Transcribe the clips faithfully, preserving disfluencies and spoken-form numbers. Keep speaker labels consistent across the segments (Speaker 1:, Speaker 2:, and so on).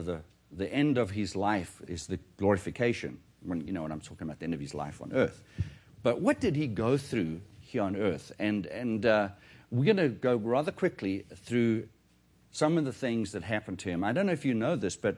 Speaker 1: the, the end of his life is the glorification, when, you know what I'm talking about, the end of his life on earth. But what did he go through here on earth? And, and uh, we're going to go rather quickly through some of the things that happened to him. I don't know if you know this, but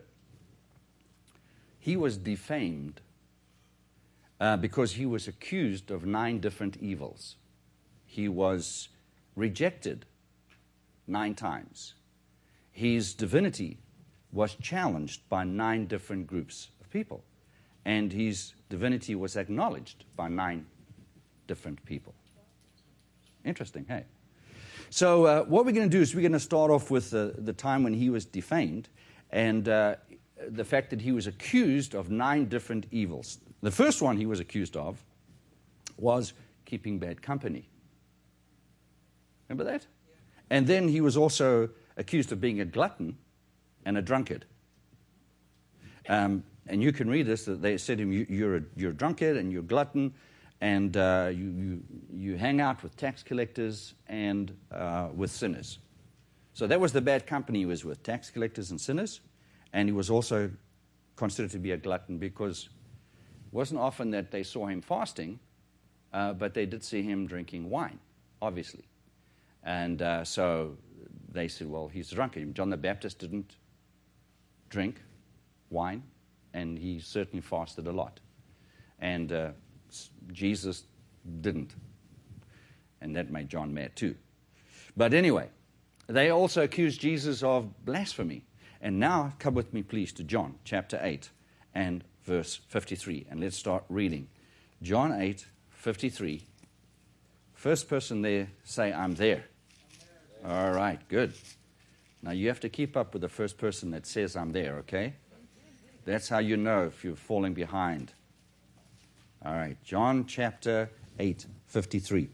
Speaker 1: he was defamed uh, because he was accused of nine different evils. He was rejected nine times. His divinity was challenged by nine different groups of people. And his divinity was acknowledged by nine different people. Interesting, hey? So uh, what we're going to do is we're going to start off with uh, the time when he was defamed and uh, the fact that he was accused of nine different evils. The first one he was accused of was keeping bad company. Remember that? Yeah. And then he was also accused of being a glutton and a drunkard. Um, and you can read this, that they said to him, you, you're, a, you're a drunkard and you're a glutton, and uh, you, you, you hang out with tax collectors and uh, with sinners. So that was the bad company he was with, tax collectors and sinners. And he was also considered to be a glutton because it wasn't often that they saw him fasting, uh, but they did see him drinking wine, obviously. And uh, so they said, well, he's a drunkard. John the Baptist didn't drink wine, and he certainly fasted a lot. And uh, Jesus didn't. And that made John mad too. But anyway, they also accused Jesus of blasphemy. And now come with me, please, to John chapter eight and verse fifty-three. And let's start reading. John eight, fifty-three. First person there, say, I'm there. I'm there. All right, good. Now you have to keep up with the first person that says, I'm there, okay? That's how you know if you're falling behind. All right, John chapter eight, fifty-three.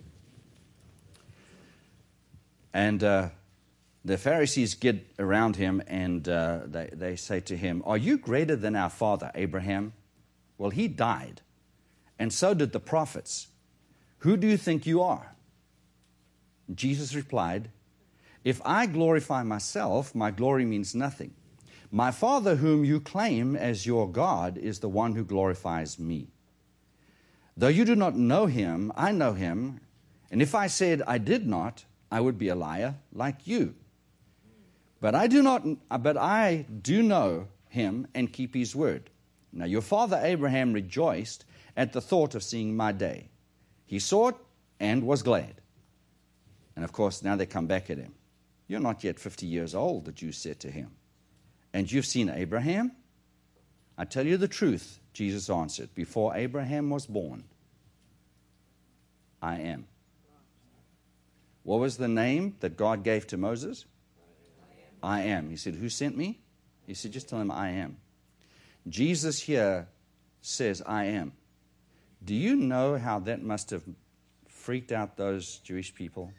Speaker 1: And uh, the Pharisees get around him and uh, they, they say to him, are you greater than our father Abraham? Well, he died, and so did the prophets. Who do you think you are? Jesus replied, if I glorify myself, my glory means nothing. My Father, whom you claim as your God, is the one who glorifies me. Though you do not know him, I know him, and if I said I did not, I would be a liar like you. But I do not, but I do know him and keep his word. Now your father Abraham rejoiced at the thought of seeing my day. He saw it and was glad. And of course, now they come back at him. You're not yet fifty years old, the Jews said to him. And you've seen Abraham? I tell you the truth, Jesus answered. Before Abraham was born, I am. What was the name that God gave to Moses? I am. I am. He said, who sent me? He said, just tell him I am. Jesus here says, I am. Do you know how that must have freaked out those Jewish people?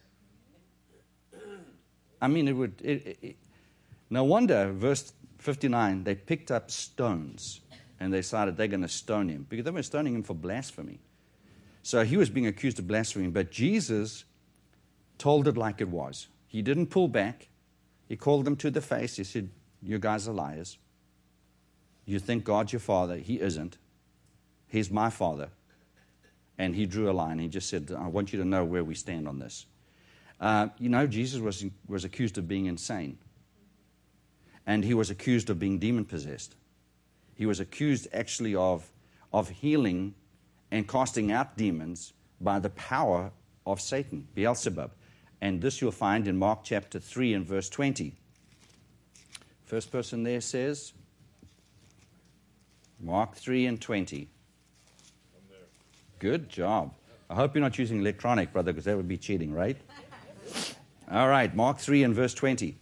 Speaker 1: I mean, it would. It, it, it, no wonder, verse fifty-nine, they picked up stones and they decided they're going to stone him because they were stoning him for blasphemy. So he was being accused of blasphemy, but Jesus told it like it was. He didn't pull back. He called them to the face. He said, you guys are liars. You think God's your father. He isn't. He's my father. And he drew a line. He just said, I want you to know where we stand on this. Uh, you know, Jesus was, was accused of being insane. And he was accused of being demon-possessed. He was accused actually of, of healing and casting out demons by the power of Satan, Beelzebub. And this you'll find in Mark chapter three and verse twenty. First person there says, Mark three and twenty. Good job. I hope you're not using electronic, brother, because that would be cheating, right? All right, Mark three and verse twenty.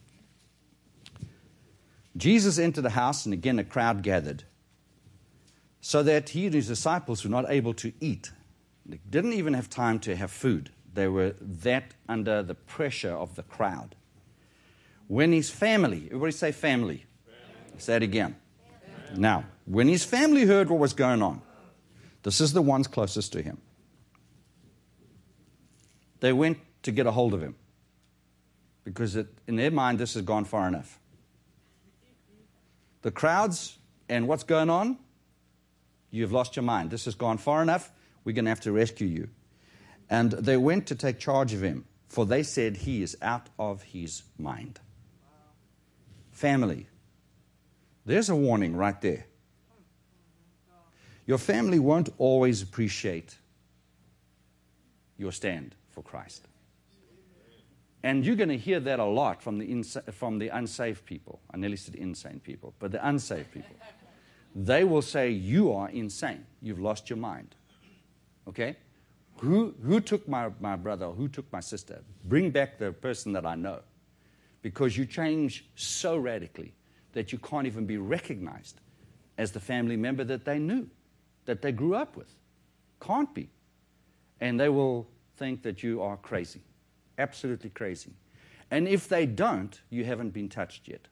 Speaker 1: Jesus entered the house, and again a crowd gathered, so that he and his disciples were not able to eat. They didn't even have time to have food. They were that under the pressure of the crowd. When his family, everybody say family. family. Say it again. Family. Now, when his family heard what was going on, this is the ones closest to him. They went to get a hold of him because it, in their mind this has gone far enough. the crowds and what's going on? You've lost your mind. This has gone far enough. We're going to have to rescue you. And they went to take charge of him, for they said he is out of his mind. Family. There's a warning right there. Your family won't always appreciate your stand for Christ. And you're going to hear that a lot from the ins- from the unsaved people. I nearly said insane people, but the unsaved people. They will say, you are insane. You've lost your mind. Okay? Who who took my, my brother? Who took my sister? Bring back the person that I know. Because you change so radically that you can't even be recognized as the family member that they knew, that they grew up with. Can't be. And they will think that you are crazy. Absolutely crazy. And if they don't, you haven't been touched yet.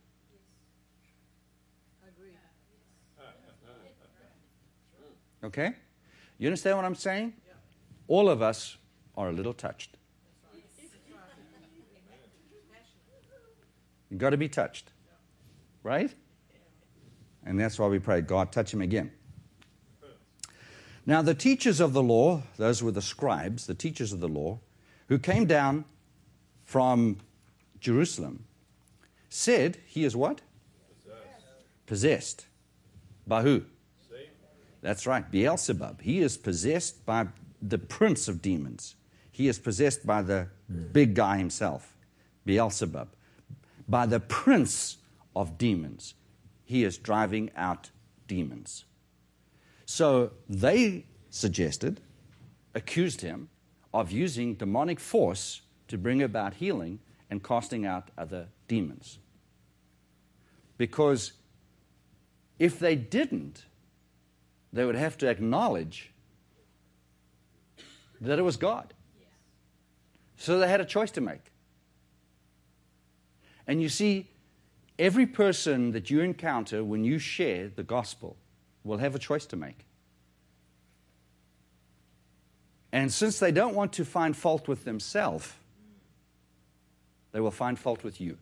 Speaker 1: Okay? You understand what I'm saying? All of us are a little touched. You've got to be touched. Right? And that's why we pray, God, touch him again. Now, the teachers of the law, those were the scribes, the teachers of the law, who came down from Jerusalem, said, he is what? Possessed. Possessed. By who? Satan. That's right, Beelzebub. He is possessed by the prince of demons. He is possessed by the big guy himself, Beelzebub. By the prince of demons. He is driving out demons. So they suggested, accused him of using demonic force to bring about healing and casting out other demons. Because if they didn't, they would have to acknowledge that it was God. So they had a choice to make. And you see, every person that you encounter when you share the gospel will have a choice to make. And since they don't want to find fault with themselves, they will find fault with you.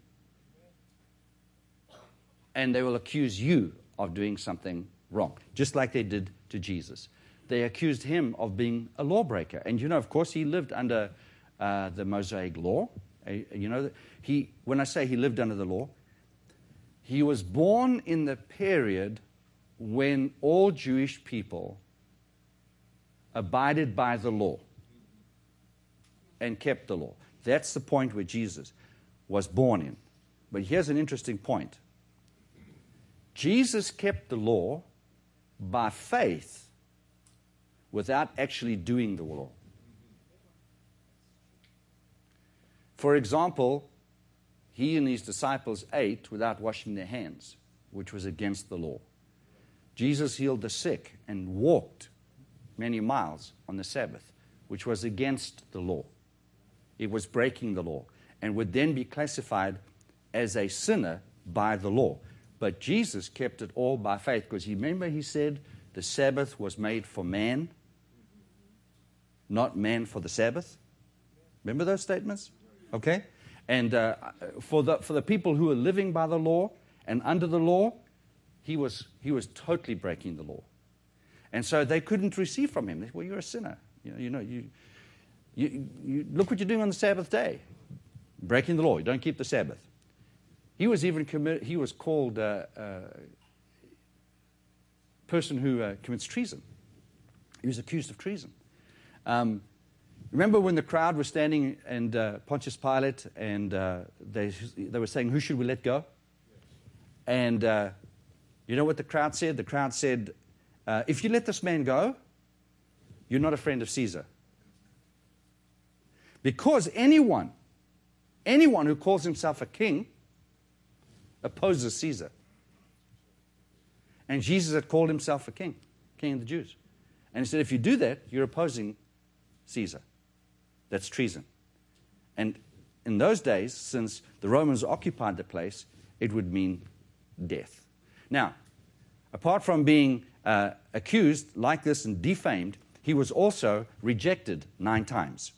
Speaker 1: And they will accuse you of doing something wrong, just like they did to Jesus. They accused him of being a lawbreaker. And you know, of course, he lived under uh, the Mosaic law. Uh, you know, he, when I say he lived under the law, he was born in the period when all Jewish people abided by the law and kept the law. That's the point where Jesus was born in. But here's an interesting point. Jesus kept the law by faith without actually doing the law. For example, he and his disciples ate without washing their hands, which was against the law. Jesus healed the sick and walked many miles on the Sabbath, which was against the law. It was breaking the law and would then be classified as a sinner by the law. But Jesus kept it all by faith, because remember he said the Sabbath was made for man, not man for the Sabbath. Remember those statements? Okay? And uh, for the for the people who were living by the law and under the law, he was he was totally breaking the law. And so they couldn't receive from him. They said, well, you're a sinner. You know, you know, you, you, you look what you're doing on the Sabbath day. Breaking the law. You don't keep the Sabbath. He was even committed, he was called a uh, uh, person who uh, commits treason. He was accused of treason. Um, remember when the crowd was standing and uh, Pontius Pilate and uh, they, they were saying, who should we let go? And uh, you know what the crowd said? The crowd said, Uh, if you let this man go, you're not a friend of Caesar. Because anyone, anyone who calls himself a king opposes Caesar. And Jesus had called himself a king, king of the Jews. And he said, if you do that, you're opposing Caesar. That's treason. And in those days, since the Romans occupied the place, it would mean death. Now, apart from being uh, accused like this and defamed, he was also rejected nine times.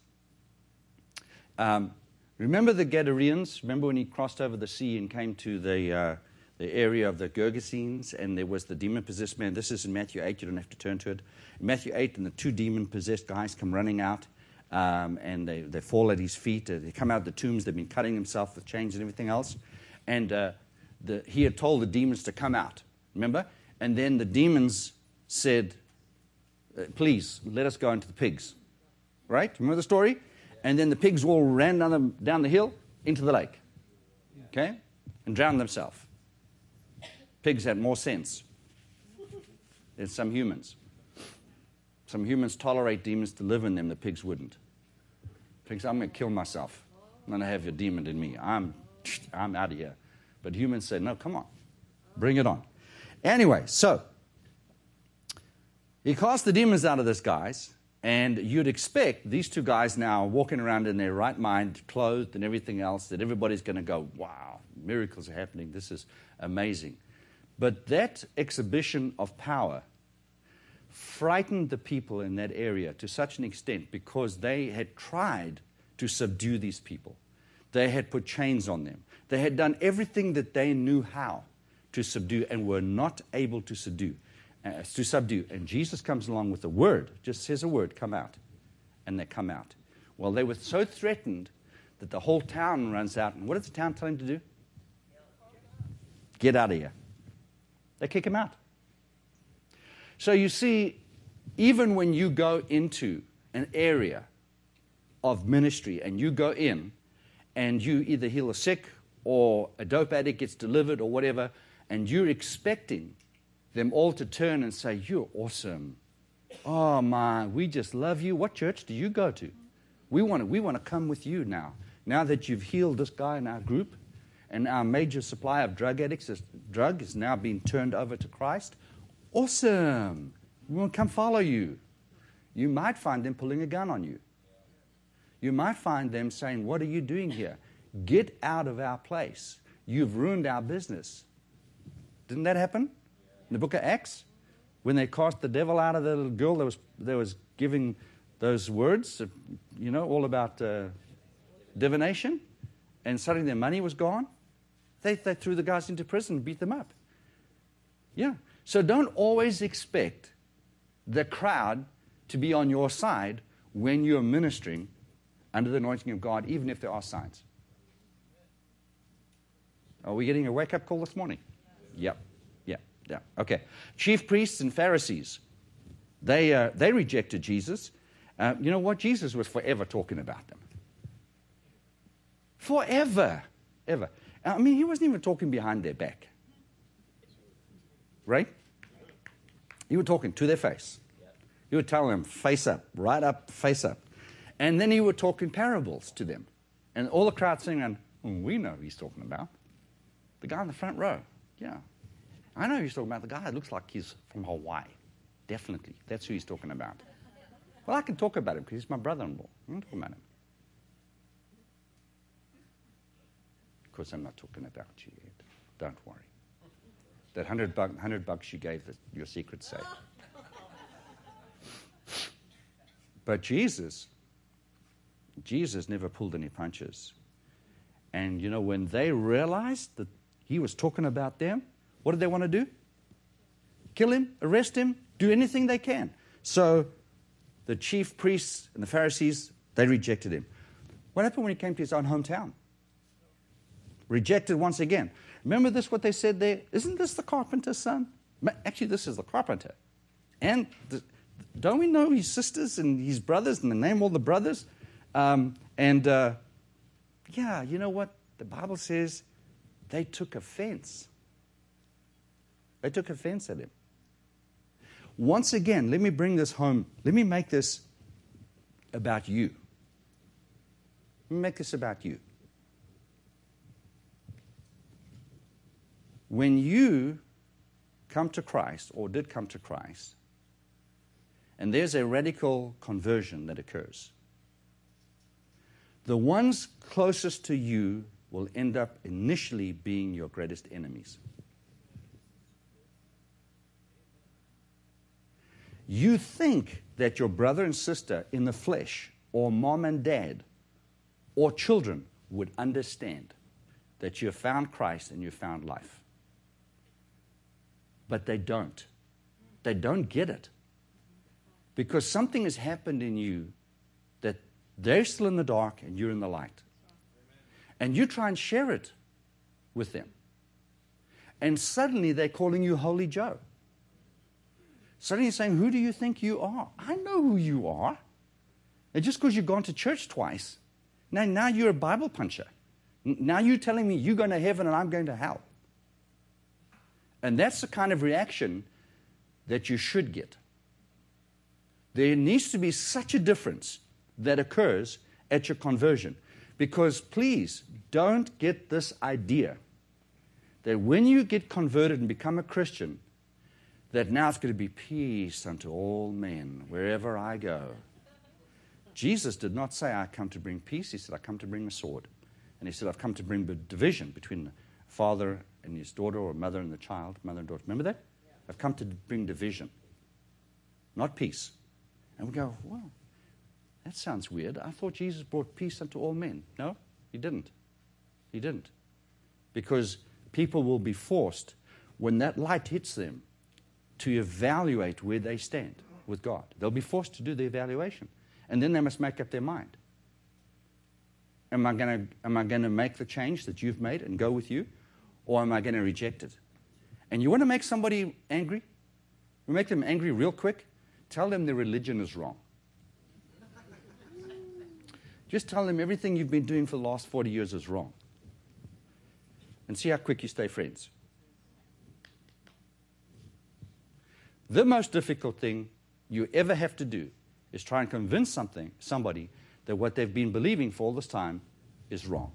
Speaker 1: Um, remember the Gadareans? Remember when he crossed over the sea and came to the, uh, the area of the Gergesenes, and there was the demon-possessed man. This is in Matthew eight. You don't have to turn to it. In Matthew eight, and the two demon-possessed guys come running out, um, and they, they fall at his feet. Uh, they come out of the tombs. They've been cutting themselves with chains and everything else. And uh, the, he had told the demons to come out, remember? And then the demons said, uh, please, let us go into the pigs. Right? Remember the story? And then the pigs all ran down the, down the hill into the lake. Okay? And drowned themselves. Pigs had more sense than some humans. Some humans tolerate demons to live in them. The pigs wouldn't. Pigs, I'm going to kill myself. I'm going to have your demon in me. I'm, I'm out of here. But humans say, no, come on. Bring it on. Anyway, so he cast the demons out of this guys, and you'd expect these two guys now walking around in their right mind, clothed and everything else, that everybody's going to go, wow, miracles are happening. This is amazing. But that exhibition of power frightened the people in that area to such an extent because they had tried to subdue these people. They had put chains on them. They had done everything that they knew how to subdue and were not able to subdue. Uh, to subdue. And Jesus comes along with a word, just says a word, come out. And they come out. Well, they were so threatened that the whole town runs out. And what does the town tell him to do? Get out of here. They kick him out. So you see, even when you go into an area of ministry and you go in and you either heal a sick or a dope addict gets delivered or whatever, and you're expecting them all to turn and say, you're awesome. Oh, my, we just love you. What church do you go to? We want to, we want to come with you now. Now that you've healed this guy in our group, and our major supply of drug addicts, is, drug is now being turned over to Christ. Awesome. We want to come follow you. You might find them pulling a gun on you. You might find them saying, what are you doing here? Get out of our place. You've ruined our business. Didn't that happen in the book of Acts? When they cast the devil out of the little girl that was, that was giving those words, you know, all about uh, divination, and suddenly their money was gone. They, they threw the guys into prison and beat them up. Yeah. So don't always expect the crowd to be on your side when you're ministering under the anointing of God, even if there are signs. Are we getting a wake-up call this morning? Yep. Yeah. Yeah. Okay. Chief priests and Pharisees, they, uh, they rejected Jesus. Uh, you know what? Jesus was forever talking about them. Forever. Ever. I mean, he wasn't even talking behind their back. Right? He was talking to their face. He would tell them, face up, right up, face up. And then he would talk in parables to them. And all the crowd sitting around, oh, we know who he's talking about. The guy in the front row. Yeah. I know who he's talking about. The guy that looks like he's from Hawaii. Definitely. That's who he's talking about. Well, I can talk about him because he's my brother-in-law. I'm not talking about him. Of course, I'm not talking about you yet. Don't worry. That hundred, buck, hundred bucks you gave, the, your secret's safe. But Jesus, Jesus never pulled any punches. And, you know, when they realized that he was talking about them, what did they want to do? Kill him, arrest him, do anything they can. So the chief priests and the Pharisees, they rejected him. What happened when he came to his own hometown? Rejected once again. Remember this, what they said there? Isn't this the carpenter's son? Actually, this is the carpenter. And the, don't we know his sisters and his brothers, and they name all the brothers? Um, and, uh, yeah, you know what? The Bible says they took offense. They took offense at him. Once again, let me bring this home. Let me make this about you. Let me make this about you. When you come to Christ, or did come to Christ, and there's a radical conversion that occurs, the ones closest to you will end up initially being your greatest enemies. You think that your brother and sister in the flesh, or mom and dad, or children would understand that you have found Christ and you have found life. but they don't. They don't get it. Because something has happened in you that they're still in the dark and you're in the light. And you try and share it with them. And suddenly they're calling you Holy Joe. Suddenly you're saying, who do you think you are? I know who you are. And just because you've gone to church twice, now, now you're a Bible puncher. Now you're telling me you're going to heaven and I'm going to hell. And that's the kind of reaction that you should get. There needs to be such a difference that occurs at your conversion. Because please, don't get this idea that when you get converted and become a Christian, that now it's going to be peace unto all men, wherever I go. Jesus did not say, I come to bring peace. He said, I come to bring a sword. And he said, I've come to bring division between the father and his daughter, or mother and the child, mother and daughter. Remember that? Yeah. I've come to bring division, not peace. And we go, well, that sounds weird. I thought Jesus brought peace unto all men. No, he didn't. He didn't. Because people will be forced, when that light hits them, to evaluate where they stand with God. They'll be forced to do the evaluation. And then they must make up their mind. Am I going to am I going to make the change that you've made and go with you? Or am I going to reject it? And you want to make somebody angry? We make them angry real quick. Tell them their religion is wrong. Just tell them everything you've been doing for the last forty years is wrong. And see how quick you stay friends. The most difficult thing you ever have to do is try and convince something, somebody that what they've been believing for all this time is wrong.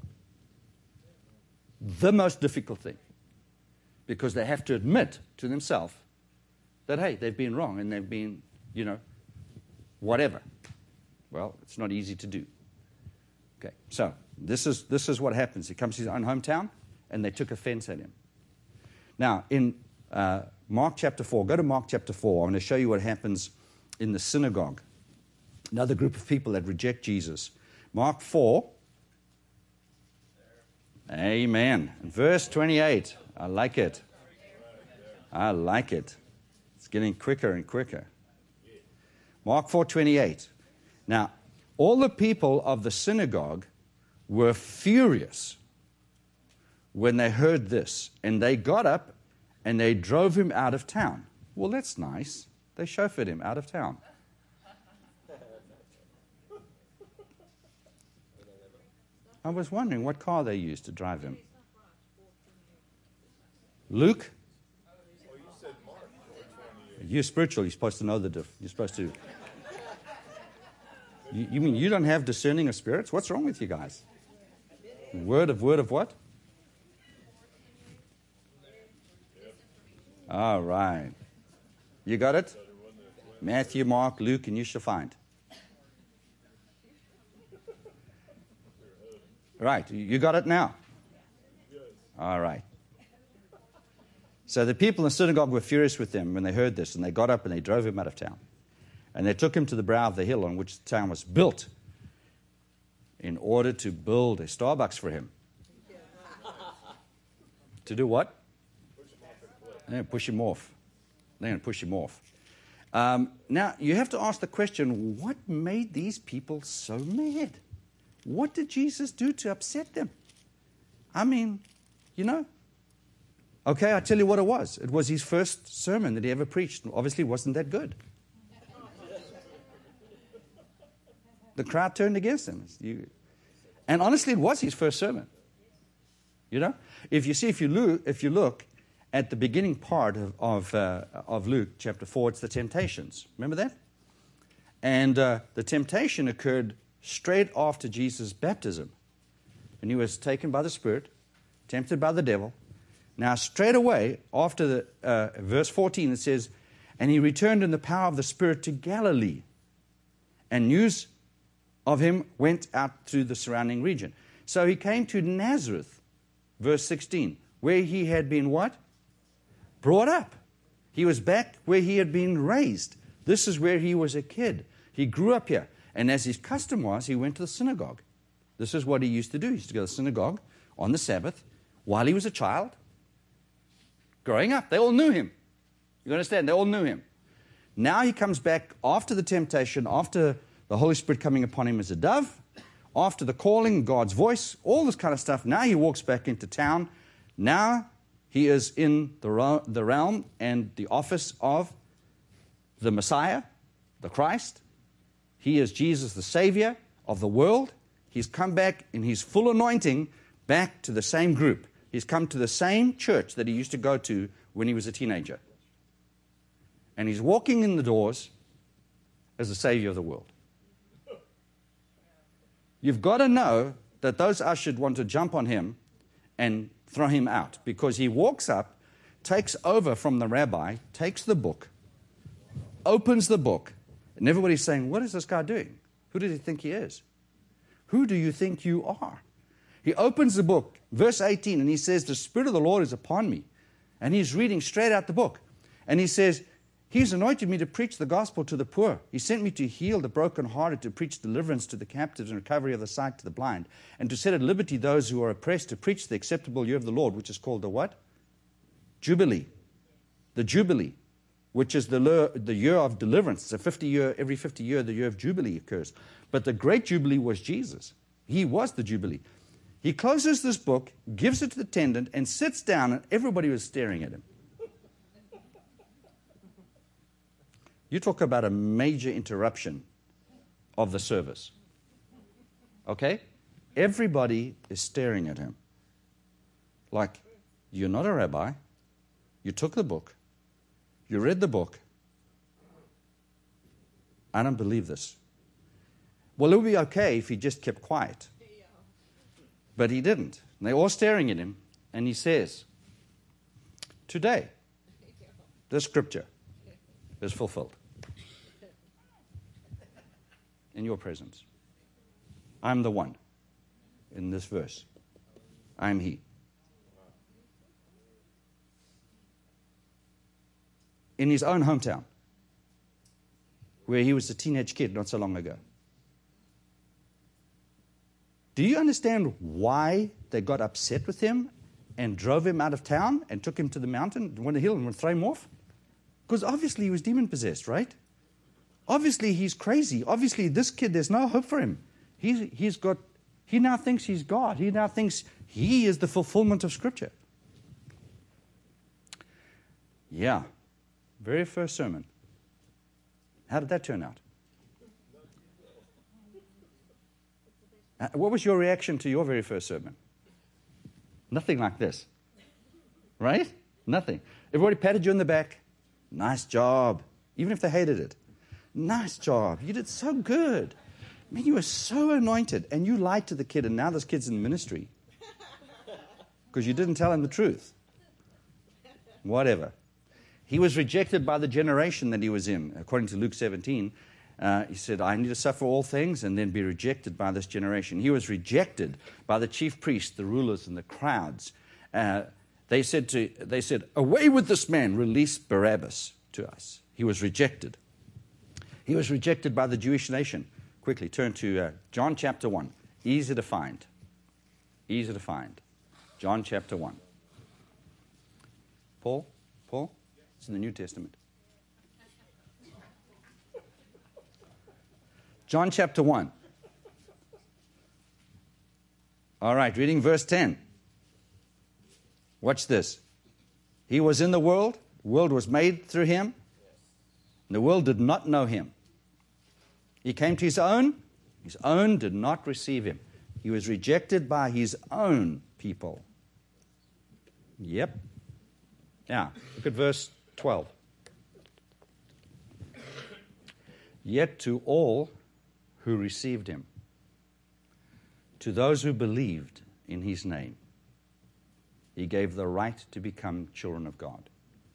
Speaker 1: The most difficult thing. Because they have to admit to themselves that, hey, they've been wrong and they've been, you know, whatever. Well, it's not easy to do. Okay, so this is, this is what happens. He comes to his own hometown and they took offense at him. Now, in uh, Mark chapter four, go to Mark chapter four. I'm going to show you what happens in the synagogue. Another group of people that reject Jesus. Mark four. Amen. Verse twenty-eight. I like it. I like it. It's getting quicker and quicker. Mark four twenty-eight. Now, all the people of the synagogue were furious when they heard this, and they got up and they drove him out of town. Well, that's nice. They chauffeured him out of town. I was wondering what car they used to drive him. Luke? You're spiritual. You're supposed to know the diff. You're supposed to. You, you mean you don't have discerning of spirits? What's wrong with you guys? Word of word of what? All right. You got it? Matthew, Mark, Luke, and you shall find. Right. You got it now? All right. So the people in the synagogue were furious with him when they heard this, and they got up and they drove him out of town. And they took him to the brow of the hill on which the town was built in order to build a Starbucks for him. To do what? They're going to push him off. They're going to push him off. Um, now, you have to ask the question, what made these people so mad? What did Jesus do to upset them? I mean, you know. Okay, I'll tell you what it was. It was his first sermon that he ever preached. Obviously, it wasn't that good. The crowd turned against him. You, and honestly, it was his first sermon. You know? If you see, if you look, if you look at the beginning part of, of, uh, of Luke chapter four, it's the temptations. Remember that? And uh, the temptation occurred straight after Jesus' baptism. And he was taken by the Spirit, tempted by the devil. Now, straight away, after the uh, verse fourteen, it says, and he returned in the power of the Spirit to Galilee. And news of him went out through the surrounding region. So he came to Nazareth, verse sixteen, where he had been what? Brought up. He was back where he had been raised. This is where he was a kid. He grew up here. And as his custom was, he went to the synagogue. This is what he used to do. He used to go to the synagogue on the Sabbath while he was a child. Growing up, they all knew him. You understand? They all knew him. Now he comes back after the temptation, after the Holy Spirit coming upon him as a dove, after the calling, God's voice, all this kind of stuff. Now he walks back into town. Now he is in the, ro- the realm and the office of the Messiah, the Christ. He is Jesus, the Savior of the world. He's come back in his full anointing back to the same group. He's come to the same church that he used to go to when he was a teenager. And he's walking in the doors as the Savior of the world. You've got to know that those ushers want to jump on him and throw him out, because he walks up, takes over from the rabbi, takes the book, opens the book, and everybody's saying, what is this guy doing? Who does he think he is? Who do you think you are? He opens the book, verse eighteen, and he says, the Spirit of the Lord is upon me. And he's reading straight out the book. And he says, He's anointed me to preach the gospel to the poor. He sent me to heal the brokenhearted, to preach deliverance to the captives and recovery of the sight to the blind, and to set at liberty those who are oppressed, to preach the acceptable year of the Lord, which is called the what? Jubilee. The Jubilee, which is the, le- the year of deliverance. It's a fifty year, every fifty year, the year of Jubilee occurs. But the great Jubilee was Jesus. He was the Jubilee. He closes this book, gives it to the attendant, and sits down, and everybody was staring at him. You talk about a major interruption of the service. Okay? Everybody is staring at him. Like, you're not a rabbi. You took the book. You read the book. I don't believe this. Well, it would be okay if he just kept quiet. But he didn't. And they're all staring at him. And he says, today, this scripture is fulfilled. In your presence. I'm the one in this verse. I'm he. In his own hometown, where he was a teenage kid not so long ago. Do you understand why they got upset with him and drove him out of town and took him to the mountain, went a hill and would throw him off? Because obviously he was demon-possessed, right? Obviously, he's crazy. Obviously, this kid, there's no hope for him. He's, he's got, he now thinks he's God. He now thinks he is the fulfillment of Scripture. Yeah. Very first sermon. How did that turn out? Uh, What was your reaction to your very first sermon? Nothing like this. Right? Nothing. Everybody patted you on the back. Nice job. Even if they hated it. Nice job. You did so good. Man, you were so anointed. And you lied to the kid, and now this kid's in ministry. Because you didn't tell him the truth. Whatever. He was rejected by the generation that he was in. According to Luke seventeen, uh, he said, I need to suffer all things and then be rejected by this generation. He was rejected by the chief priests, the rulers, and the crowds. Uh, they said, to, they said, away with this man, release Barabbas to us. He was rejected. He was rejected by the Jewish nation. Quickly, turn to uh, John chapter one. Easy to find. Easy to find. John chapter one. Paul? Paul? It's in the New Testament. John chapter one. All right, reading verse ten. Watch this. He was in the world. The world was made through him. And the world did not know him. He came to his own. His own did not receive him. He was rejected by his own people. Yep. Now, look at verse twelve. Yet to all who received him, to those who believed in his name, he gave the right to become children of God.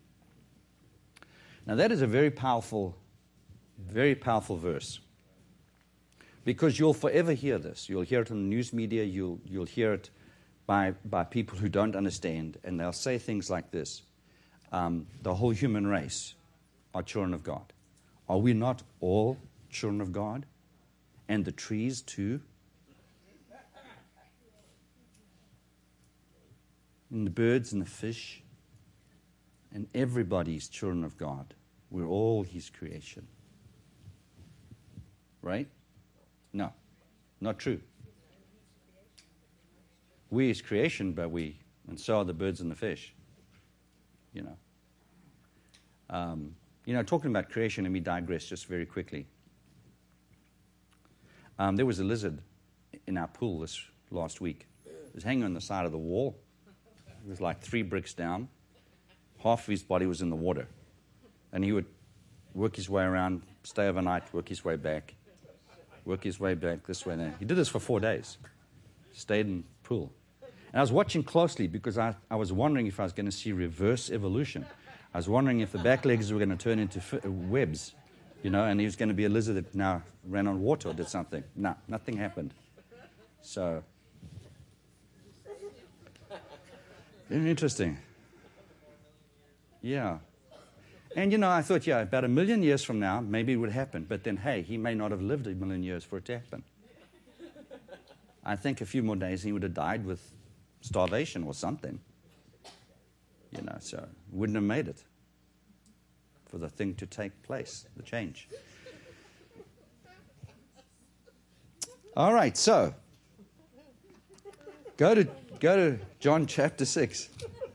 Speaker 1: Now that is a very powerful, very powerful verse. Because you'll forever hear this. You'll hear it on the news media. You'll, you'll hear it by, by people who don't understand. And they'll say things like this. Um, the whole human race are children of God. Are we not all children of God? And the trees too? And the birds and the fish? And everybody's children of God. We're all His creation. Right? No, not true. We His creation, but we, and so are the birds and the fish. You know. Um, you know, talking about creation, let me digress just very quickly. Um, there was a lizard in our pool this last week. It was hanging on the side of the wall. It was like three bricks down. Half of his body was in the water. And he would work his way around, stay overnight, work his way back, work his way back this way and that. He did this for four days. Stayed in the pool. And I was watching closely because I, I was wondering if I was going to see reverse evolution. I was wondering if the back legs were going to turn into f- webs, you know, and he was going to be a lizard that now ran on water or did something. No, nothing happened. So, very interesting. Yeah. And, you know, I thought, yeah, about a million years from now, maybe it would happen. But then, hey, he may not have lived a million years for it to happen. I think a few more days he would have died with starvation or something. You know, so wouldn't have made it for the thing to take place, the change. All right, so go to go to John chapter six.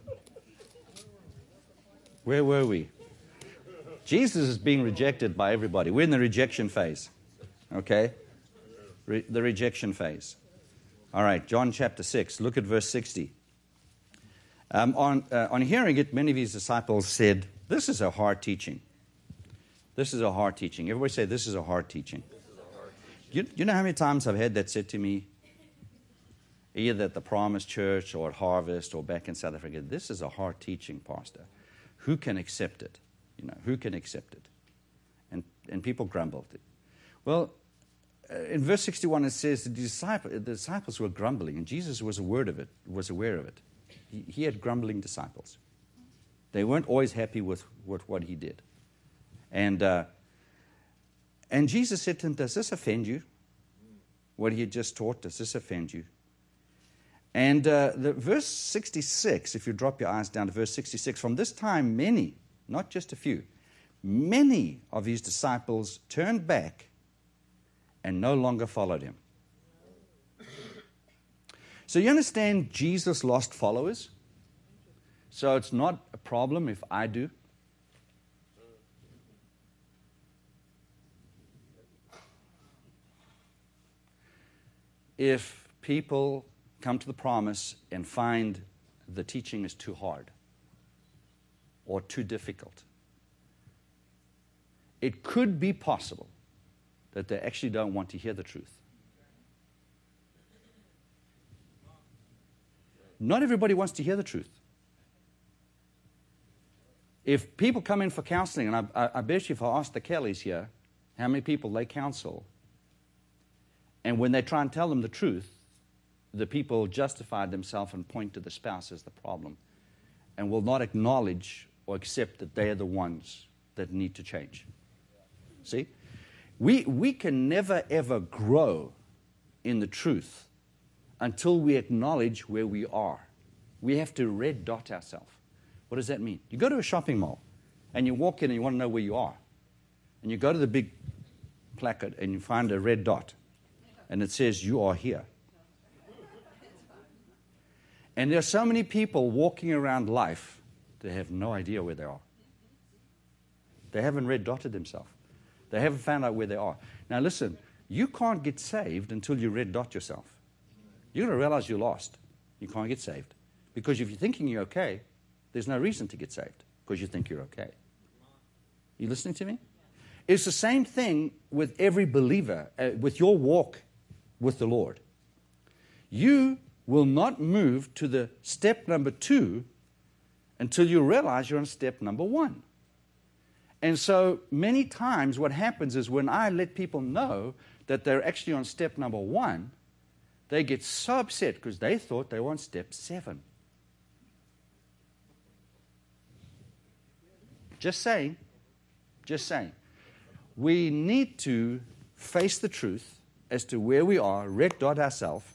Speaker 1: Where were we? Jesus is being rejected by everybody. We're in the rejection phase. Okay? Re- the rejection phase. All right, John chapter six. Look at verse sixty. Um, on, uh, on hearing it, many of his disciples said, this is a hard teaching. This is a hard teaching. Everybody say, this is a hard teaching. You, you know how many times I've had that said to me, either at the Promise Church or at Harvest or back in South Africa, this is a hard teaching, Pastor. Who can accept it? You know, who can accept it? And and people grumbled. Well, uh, in verse sixty-one it says the, disciple, the disciples were grumbling, and Jesus was aware of it. Was aware of it. He, he had grumbling disciples. They weren't always happy with, with what he did. And uh, and Jesus said to them, does this offend you? What he had just taught, does this offend you? And uh, the verse sixty-six, if you drop your eyes down to verse sixty-six, from this time many, not just a few, many of his disciples turned back and no longer followed him. So you understand Jesus lost followers? So it's not a problem if I do. If people come to the promise and find the teaching is too hard or too difficult, it could be possible that they actually don't want to hear the truth. Not everybody wants to hear the truth. If people come in for counseling, and I, I, I bet you if I ask the Kellys here how many people they counsel, and when they try and tell them the truth, the people justify themselves and point to the spouse as the problem and will not acknowledge or accept that they are the ones that need to change. See? We, we can never, ever grow in the truth until we acknowledge where we are. We have to red dot ourselves. What does that mean? You go to a shopping mall and you walk in and you want to know where you are. And you go to the big placard and you find a red dot and it says, you are here. And there are so many people walking around life that have no idea where they are. They haven't red dotted themselves. They haven't found out where they are. Now listen, you can't get saved until you red dot yourself. You're going to realize you're lost. You can't get saved. Because if you're thinking you're okay, there's no reason to get saved because you think you're okay. You listening to me? It's the same thing with every believer, uh, with your walk with the Lord. You will not move to the step number two until you realize you're on step number one. And so many times what happens is when I let people know that they're actually on step number one, they get so upset because they thought they were on step seven. Just saying, just saying. We need to face the truth as to where we are, red dot ourselves,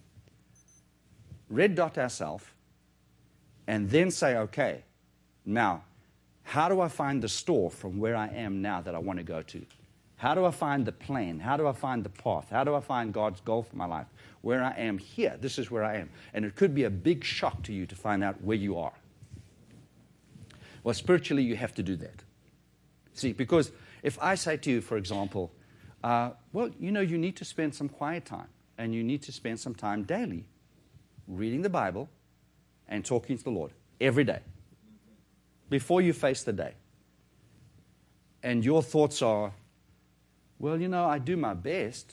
Speaker 1: red dot ourselves, and then say, okay, now, How do I find the store from where I am now that I want to go to? How do I find the plan? How do I find the path? How do I find God's goal for my life? Where I am here, this is where I am. And it could be a big shock to you to find out where you are. Well, spiritually, you have to do that. See, because if I say to you, for example, uh, well, you know, you need to spend some quiet time, and you need to spend some time daily reading the Bible and talking to the Lord every day before you face the day. And your thoughts are, well, you know, I do my best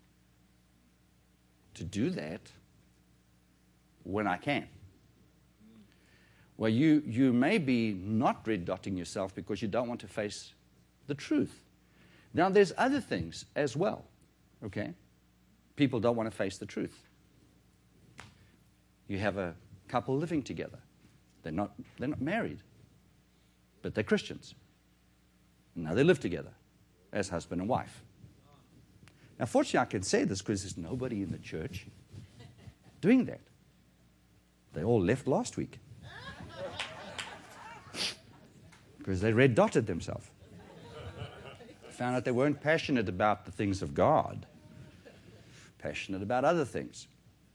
Speaker 1: to do that when I can. Well, you, you may be not red dotting yourself because you don't want to face the truth. Now, there's other things as well, okay? People don't want to face the truth. You have a couple living together. They're not, they're not married, but they're Christians. Now they live together as husband and wife. Now, fortunately, I can say this because there's nobody in the church doing that. They all left last week because they red dotted themselves. Found out they weren't passionate about the things of God, passionate about other things.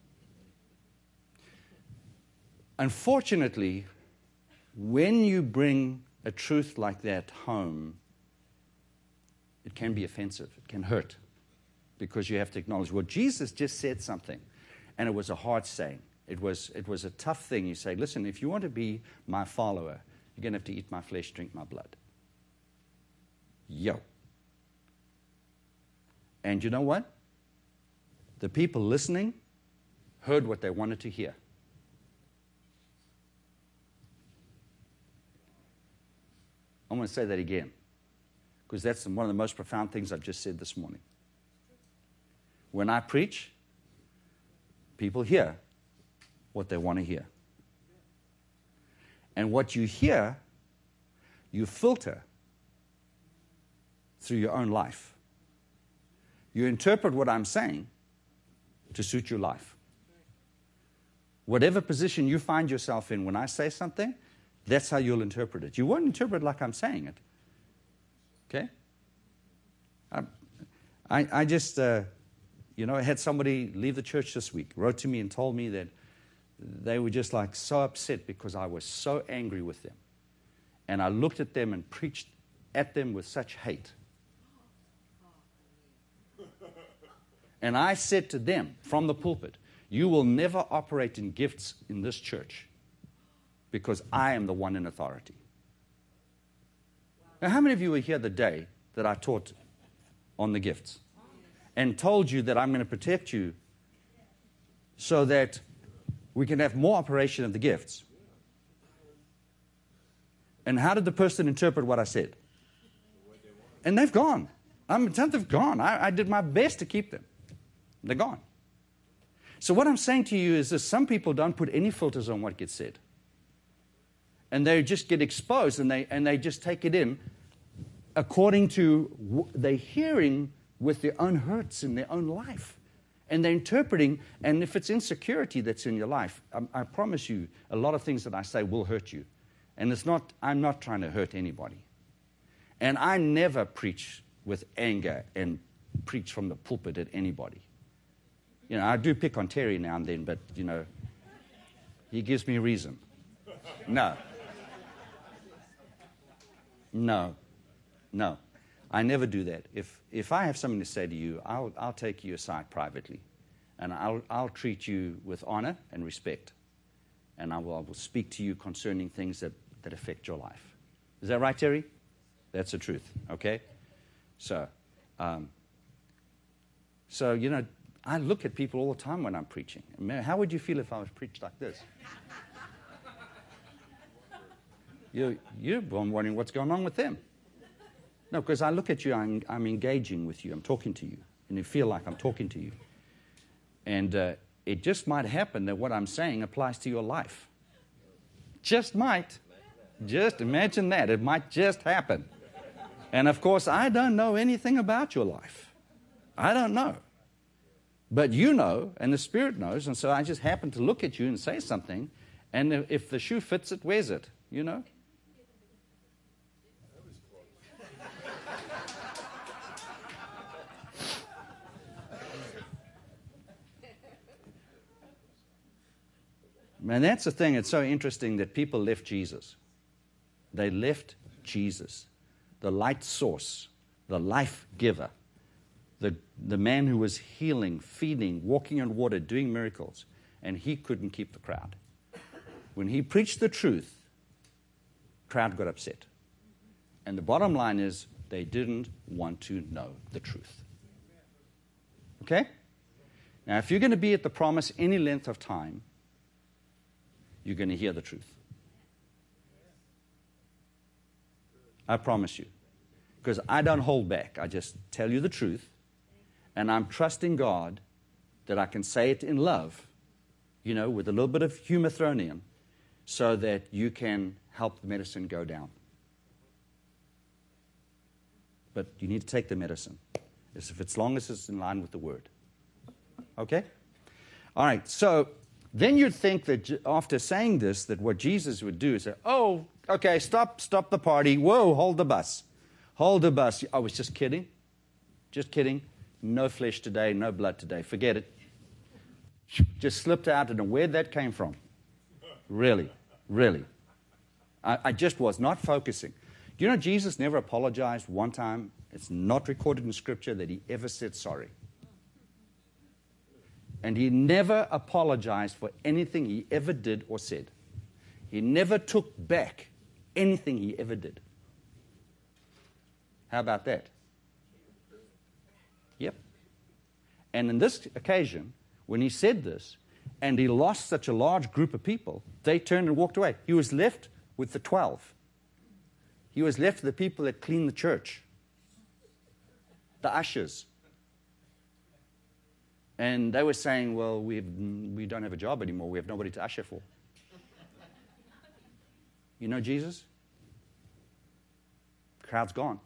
Speaker 1: Unfortunately, when you bring a truth like that home, it can be offensive. It can hurt because you have to acknowledge, well, Jesus just said something, and it was a hard saying. It was, it was a tough thing. You say, listen, if you want to be my follower, you're going to have to eat my flesh, drink my blood. Yo. And you know what? The people listening heard what they wanted to hear. I'm going to say that again, because that's one of the most profound things I've just said this morning. When I preach, people hear what they want to hear. And what you hear, you filter through your own life. You interpret what I'm saying to suit your life. Whatever position you find yourself in when I say something, that's how you'll interpret it. You won't interpret it like I'm saying it. Okay? I, I, I just, uh, you know, I had somebody leave the church this week, wrote to me and told me that they were just like so upset because I was so angry with them. And I looked at them and preached at them with such hate. And I said to them from the pulpit, you will never operate in gifts in this church because I am the one in authority. Now, how many of you were here the day that I taught on the gifts and told you that I'm going to protect you so that we can have more operation of the gifts? And how did the person interpret what I said? And they've gone. I'm they've gone. I, I did my best to keep them. They're gone. So what I'm saying to you is that some people don't put any filters on what gets said. And they just get exposed and they, and they just take it in according to what they're hearing with their own hurts in their own life. And they're interpreting, and if it's insecurity that's in your life, I, I promise you a lot of things that I say will hurt you. And it's not, I'm not trying to hurt anybody. And I never preach with anger and preach from the pulpit at anybody. You know, I do pick on Terry now and then, but, you know, he gives me a reason. No. No. No. I never do that. If if I have something to say to you, I'll I'll take you aside privately, and I'll I'll treat you with honor and respect, and I will, I will speak to you concerning things that, that affect your life. Is that right, Terry? That's the truth. Okay. So, um, so you know, I look at people all the time when I'm preaching. Man, how would you feel if I was preached like this? you you're wondering what's going on with them. No, because I look at you, I'm, I'm engaging with you, I'm talking to you, and you feel like I'm talking to you. And uh, it just might happen that what I'm saying applies to your life. Just might. Just imagine that. It might just happen. And of course, I don't know anything about your life. I don't know. But you know, and the Spirit knows, and so I just happen to look at you and say something, and if the shoe fits, it wears it, you know? Man, that's the thing. It's so interesting that people left Jesus. They left Jesus, the light source, the life giver, the, the man who was healing, feeding, walking on water, doing miracles, and he couldn't keep the crowd. When he preached the truth, the crowd got upset. And the bottom line is they didn't want to know the truth. Okay? Now, if you're going to be at the promise any length of time, you're going to hear the truth. I promise you. Because I don't hold back. I just tell you the truth. And I'm trusting God that I can say it in love, you know, with a little bit of humor thrown in, so that you can help the medicine go down. But you need to take the medicine, as if it's long as it's in line with the Word. Okay? All right, so then you'd think that after saying this, that what Jesus would do is say, oh, okay, stop, stop the party. Whoa, hold the bus. Hold the bus. I was just kidding. Just kidding. No flesh today, no blood today. Forget it. Just slipped out. I don't know where that came from. Really, really. I, I just was not focusing. Do you know Jesus never apologized one time? It's not recorded in Scripture that he ever said sorry. And he never apologized for anything he ever did or said. He never took back anything he ever did. How about that? Yep. And in this occasion, when he said this, and he lost such a large group of people, they turned and walked away. He was left with the twelve. He was left with the people that clean the church, the ushers. And they were saying, well, we we don't have a job anymore. We have nobody to usher for. You know Jesus? Crowd's gone.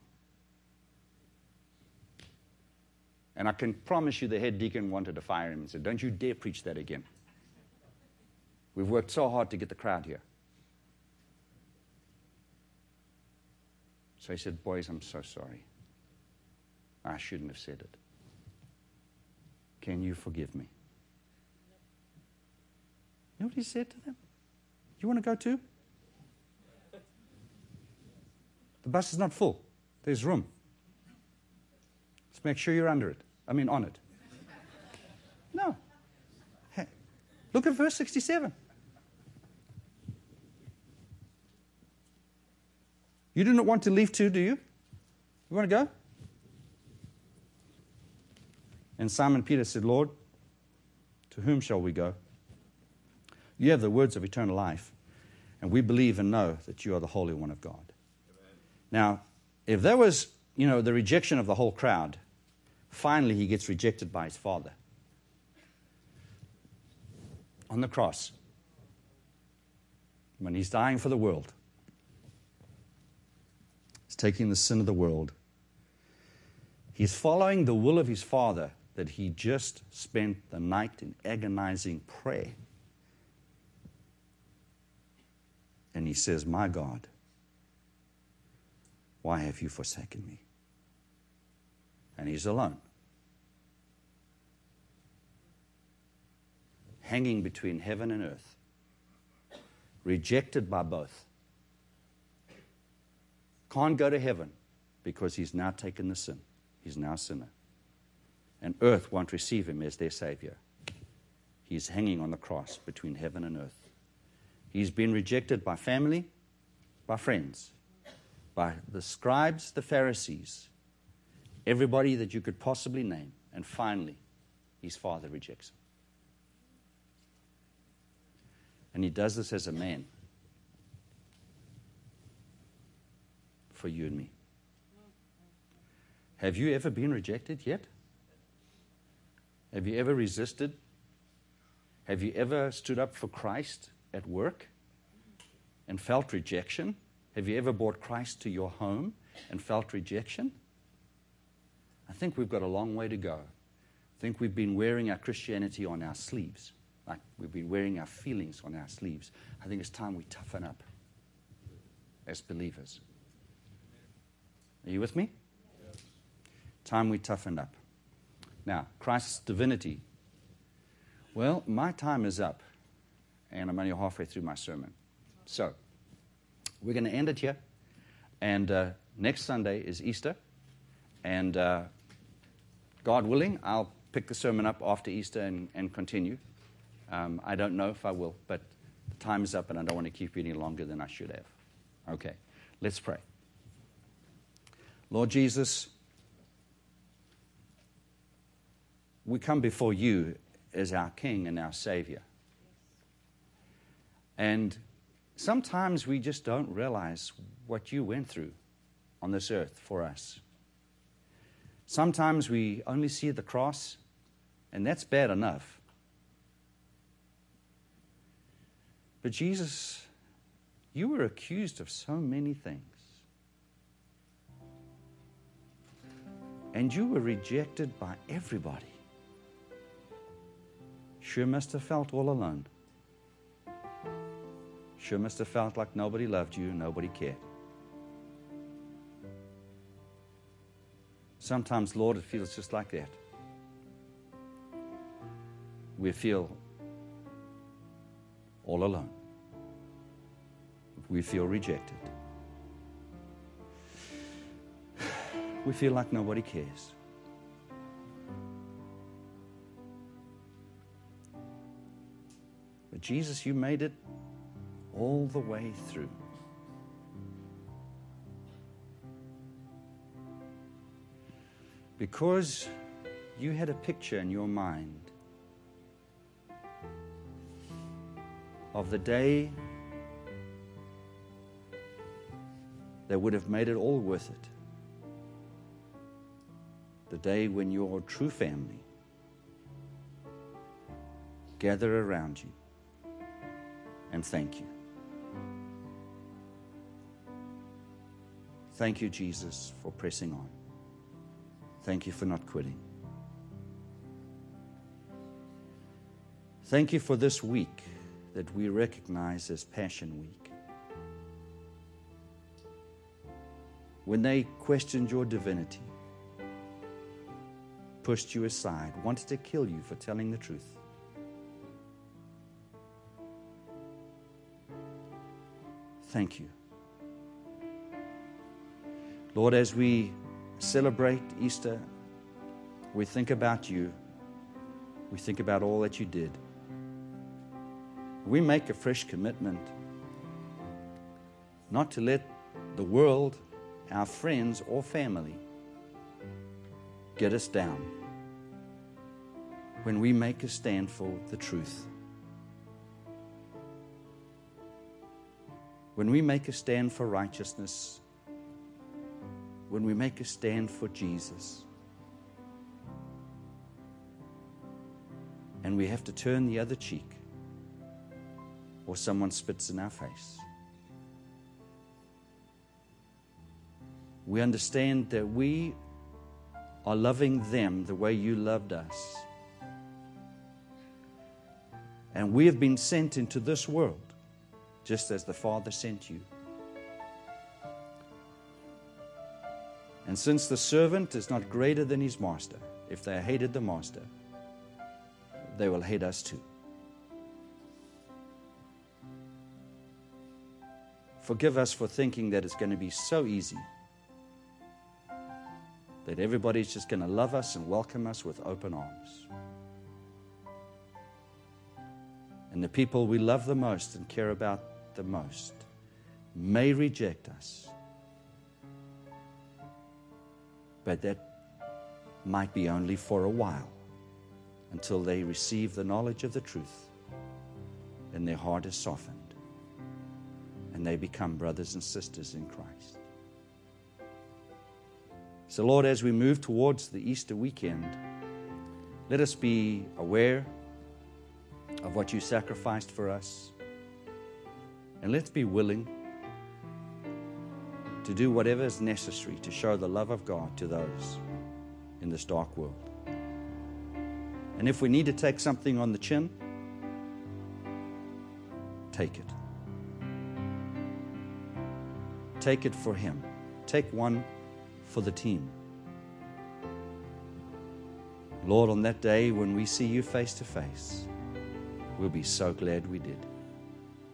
Speaker 1: And I can promise you the head deacon wanted to fire him and said, don't you dare preach that again. We've worked so hard to get the crowd here. So he said, boys, I'm so sorry. I shouldn't have said it. Can you forgive me? You know what he said to them? You want to go too? The bus is not full. There's room. Let's make sure you're under it. I mean, on it. No. Hey, look at verse sixty-seven. You do not want to leave too, do you? You want to go? And Simon Peter said, Lord, to whom shall we go? You have the words of eternal life, and we believe and know that you are the Holy One of God. Amen. Now, if there was, you know, the rejection of the whole crowd, finally he gets rejected by his Father. On the cross, when he's dying for the world, he's taking the sin of the world. He's following the will of his Father that he just spent the night in agonizing prayer. And he says, my God, why have you forsaken me? And he's alone, hanging between heaven and earth, rejected by both. Can't go to heaven because he's now taken the sin. He's now a sinner. And earth won't receive him as their Savior. He's hanging on the cross between heaven and earth. He's been rejected by family, by friends, by the scribes, the Pharisees, everybody that you could possibly name. And finally, his Father rejects him. And he does this as a man for you and me. Have you ever been rejected yet? Have you ever resisted? Have you ever stood up for Christ at work and felt rejection? Have you ever brought Christ to your home and felt rejection? I think we've got a long way to go. I think we've been wearing our Christianity on our sleeves, like we've been wearing our feelings on our sleeves. I think it's time we toughen up as believers. Are you with me? Time we toughen up. Now, Christ's divinity. Well, my time is up. and I'm only halfway through my sermon. So, we're going to end it here. And uh, next Sunday is Easter. And uh, God willing, I'll pick the sermon up after Easter and, and continue. Um, I don't know if I will, but the time is up and I don't want to keep you any longer than I should have. Okay, let's pray. Lord Jesus, we come before you as our King and our Savior. And sometimes we just don't realize what you went through on this earth for us. Sometimes we only see the cross, and that's bad enough. But Jesus, you were accused of so many things. And you were rejected by everybody. Sure must have felt all alone. Sure must have felt like nobody loved you, nobody cared. Sometimes, Lord, it feels just like that. We feel all alone. We feel rejected. We feel like nobody cares. But Jesus, you made it all the way through. Because you had a picture in your mind of the day that would have made it all worth it. The day when your true family gather around you and thank you. Thank you, Jesus, for pressing on. Thank you for not quitting. Thank you for this week that we recognize as Passion Week. When they questioned your divinity, pushed you aside, wanted to kill you for telling the truth, thank you. Lord, as we celebrate Easter, we think about you. We think about all that you did. We make a fresh commitment not to let the world, our friends or family, get us down when we make a stand for the truth. When we make a stand for righteousness, when we make a stand for Jesus, and we have to turn the other cheek or someone spits in our face, we understand that we are loving them the way you loved us. And we have been sent into this world just as the Father sent you. And since the servant is not greater than his master, if they hated the master, they will hate us too. Forgive us for thinking that it's going to be so easy, that everybody's just going to love us and welcome us with open arms. And the people we love the most and care about the most may reject us. But that might be only for a while, until they receive the knowledge of the truth and their heart is softened and they become brothers and sisters in Christ. So, Lord, as we move towards the Easter weekend, let us be aware of what you sacrificed for us, and let's be willing to do whatever is necessary to show the love of God to those in this dark world. And if we need to take something on the chin, take it. Take it for Him. Take one for the team. Lord, on that day when we see you face to face, we'll be so glad we did.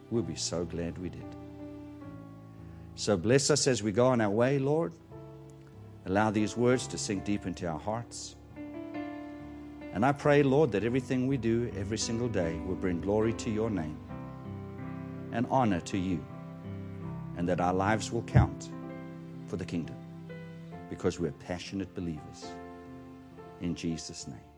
Speaker 1: we'll be so glad we did. So bless us as we go on our way, Lord. Allow these words to sink deep into our hearts. And I pray, Lord, that everything we do every single day will bring glory to your name and honor to you, and that our lives will count for the kingdom because we're passionate believers. In Jesus' name.